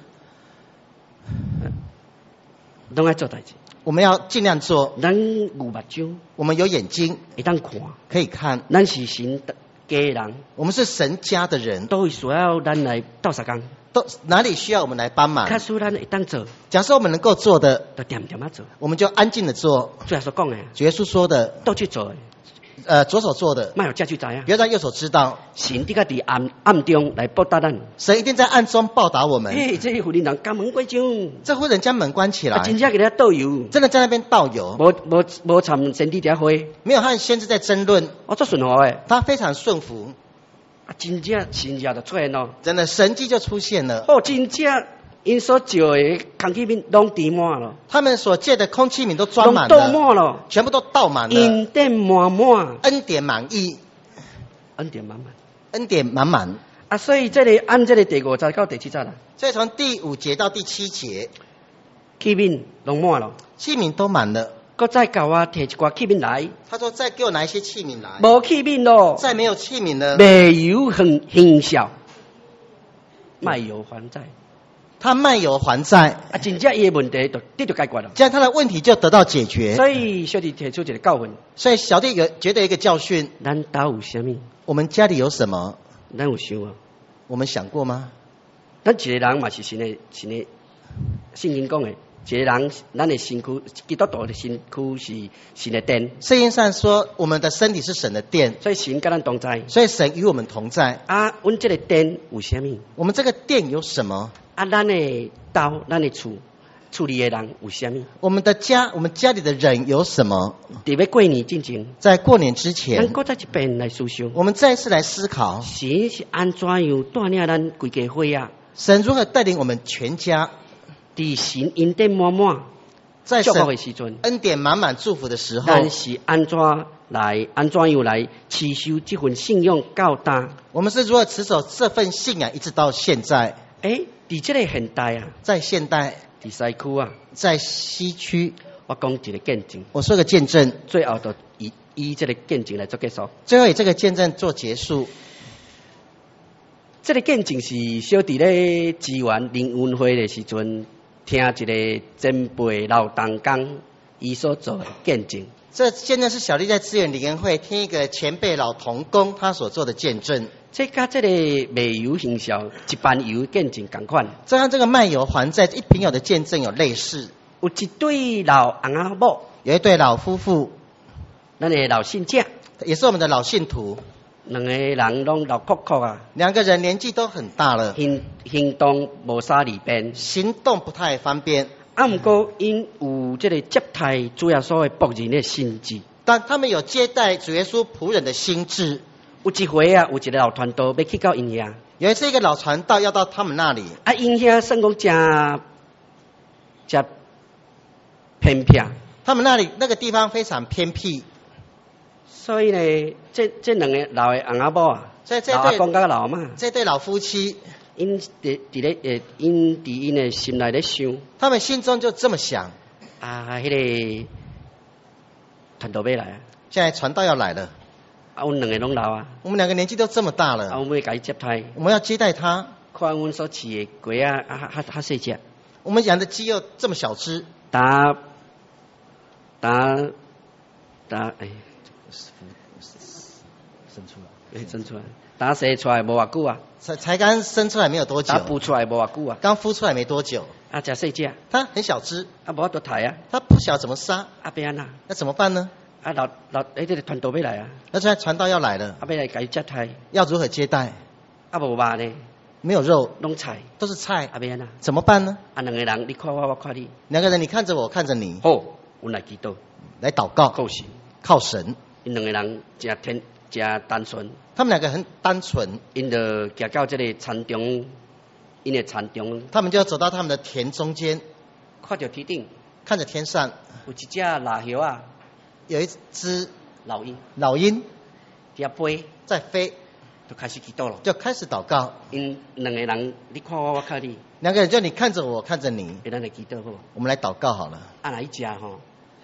拢爱做代志。 我们要尽量做。 咱有目睭， 我们有眼睛会当看， 可以看， 咱是神家的人， 我们是神家的人， 都会需要咱来斗相共。 都哪里需要我们来帮忙？ 假使咱会当做， 假设我们能够做的， 就点点啊做。 我们就安静的做。 最后所讲的， 主耶稣说的， 都去做的， 左手做的， 莫有遮去知啊。 不要让右手知道。 神伫个伫暗中来报答咱。 神一定在暗中报答我们。 嘿，这妇人人关门关上， 这户人将门关起来， 真正给他倒油， 真的在那边倒油， 无参先知遮会， 没有和先知在争论， 我做顺服的， 他非常顺服。 啊，真正神迹就出现咯， 真的神迹就出现了。 哦，真正因所照的空气面拢填满了， 他们所借的空气皿都装满拢倒了， 满了， 全部都倒满了， 恩典满满， 恩典满溢， 恩典满满。 恩典满满。 啊，所以这个按这个第5节到第7节啦， 所以从第5节到第7节， 器皿拢满了， 器皿都满了。 搁再教我摕一寡器皿来， 他说：“再给我拿一些器皿来。 无器皿咯， 再没有器皿了， 未有行孝，卖油还债。 他卖油还债， 啊，真正伊的问题就得到解决了。 这样他的问题就得到解决。 所以小弟提出一个教训： 所以小弟觉得一个教训： 咱家有啥物？ 我们家里有什么？ 咱有想啊？ 我们想过吗？ 咱一个人嘛是神的，圣经讲的，一个人咱的身躯，基督徒的身躯是神的殿。 圣经上说，我们的身体是神的殿， 所以神跟咱同在。 所以神与我们同在。 啊，阮这个殿有啥物？ 我们这个殿有什么？ 啊，咱的刀，咱的厝里的人有啥物？ 我们家里的人有什么？ 伫要过年之前， 在过年之咱前， 搁再一遍来思想， 我们再次来思考， 神是安怎样带领咱规家伙啊？ 神如何带领我们全家， 伫神恩典满满、 在祝福的神时阵， 恩典满满祝福的时候， 咱是安怎样来持守这份信仰到达？ 我们是如何持守这份信仰一直到现在？ 伫这个现代啊， 在现代， 伫西区啊， 在西区， 我讲一个见证， 我说个见证， 最后就以这个见证来做结束。 最后以这个见证做结束。 这个见证是小弟咧支援灵运会的时阵，听一个前辈老同工伊所做的见证。 这见证是小弟在资源理研会听一个前辈老同工他所做的见证。 这甲这个卖油行销一般油见证同款， 这和这个卖油还债一瓶油的见证有类似。 有一对老翁仔某， 有一对老夫妇， 咱的老信者， 也是我们的老信徒， 两个人拢老酷酷啊， 两个人年纪都很大了， 行动无啥利便， 行动不太方便。 啊，毋过因有这个接待主耶稣的仆人的心志。 但他们有接待主耶稣仆人的心智。 有一回啊，有一个老传道要去到因遐， 有一次一个老传道要到他们那里， 啊，因遐算讲真偏僻， 他们那个地方非常偏僻， 所以呢，这两个老的翁仔某啊， 所以老阿公甲老妈， 这对老夫妻， 因因的心内咧想， 他们心中就这么想： 啊，迄个传道要来啊， 现在传道要来了， 啊，阮两个拢老啊， 我们两个年纪都这么大啊， 了， 阮要甲伊接待， 我们要接待他。 看阮所饲的鸡啊，较细只， 我们养的鸡又这么小只， 打，哎， 生出来， 生出来，打生出来无偌久啊， 才刚生出来没有多久打，孵出来无偌久啊， 刚孵出来没多久， 啊，真细只， 它很小只， 啊，无法度刣啊， 它不晓得怎么杀， 啊，变安那， 那怎么办呢？ 啊，这个传道要来啊， 那现在传道要来了， 啊，要来甲伊接待， 要如何接待？ 啊，无肉呢， 没有肉， 拢菜， 都是菜， 啊，变安那， 怎么办呢？ 啊，两个人你看我，我看你， 两个人你看着我，我看着你， 好，阮来祈祷， 来祷告， 靠神， 靠神。 因两个人真单纯， 他们两个很单纯， 因就行到这个田中，因的田中， 他们就走到他们的田中间， 看到天顶看着天上有一只蜡叶啊， 有一只老鹰老鹰伫遐飞， 在飞， 就开始祈祷了。 就开始祷告。 因两个人，你看我，我看你， 两个人就你看着我，我看着你， 咱来祈祷好。 我们来祷告好了。 啊，来一只吼，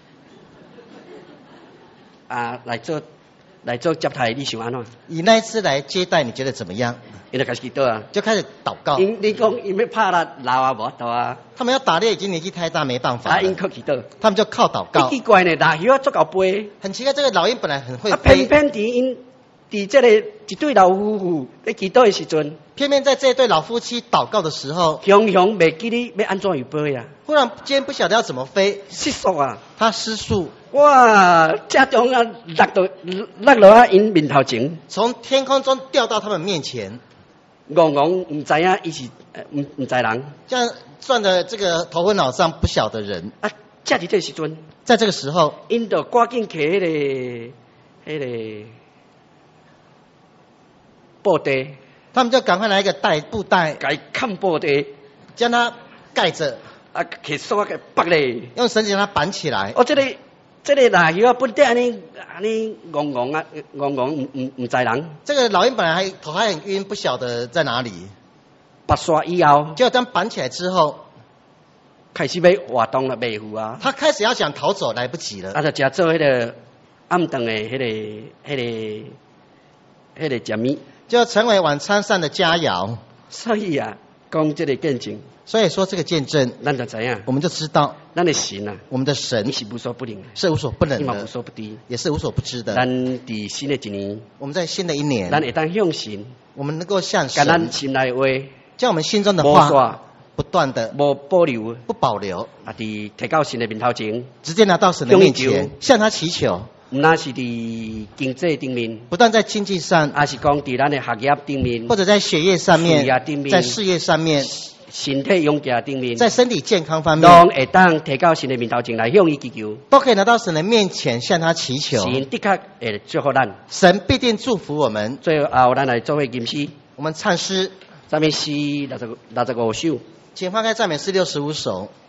啊，来做接待，你想安怎？ 以那一次来接待，你觉得怎么样？ 因就开始祈祷啊。 就开始祷告。 你讲因要拍啦，老啊无法度啊， 他们要打猎已经年纪太大，没办法啊，因了， 靠祈祷。 他们就靠祷告。 奇怪呢，蜡叶啊足够飞， 很奇怪，这个老鹰本来很会啊，偏飞， 偏伫这个一对老夫妇咧祈祷的时阵， 偏偏在这对老夫妻祷告的时候， 雄袂记你要安怎预备啊， 忽然间不晓得要怎么飞， 失速啊！ 他失速， 哇，这种啊落落啊因面头前， 从天空中掉到他们面前， 戆唔知影伊是唔知人这样转的这个头昏脑胀不晓的人， 啊！这伫这时阵， 在这个时候， 因就赶紧摕迄个布袋， 他们就赶快拿一个布袋， 甲伊砍布袋， 将它盖着， 啊，摕锁给绑咧。 用绳子将它绑起来。 哦，这个哪有啊？不得安尼戆戆啊，戆戆唔知人。 这个老鹰本来头还很晕，不晓得在哪里。 拔刷以后， 结果当绑起来之后， 开始要活动了，袂赴啊。 他开始要想逃走，来不及了。 啊，就食做迄个暗顿的迄个食物。 就成为晚餐上的佳肴。 所以啊，讲这个见证， 所以说这个见证， 咱就知影， 我们就知道， 咱的神啊， 我们的神你是无所不能的， 是无所不能你嘛无的， 所不知。 也是无所不知的。 咱伫新的一年， 我们在新的一年， 咱会当向神， 我们能够向甲咱神， 心内话， 将我们心中的无话煞不断的无保留， 不保留， 啊，伫提到神的面头前， 直接拿到神的面向前，向他祈求。 毋那是伫经济顶面， 不但在经济上， 还是讲伫咱的学业顶面， 或者在学业上事业面， 顶面在事业上面， 身体勇健顶面， 在身体健康方面， 拢会当提到神的面头前来向伊祈求， 都可以拿到神的面前向他祈求。 神的确会祝福咱。 神必定祝福我们。 最后，咱来做伙吟诗， 我们唱诗， 上面诗65首。 请翻开赞美诗65首。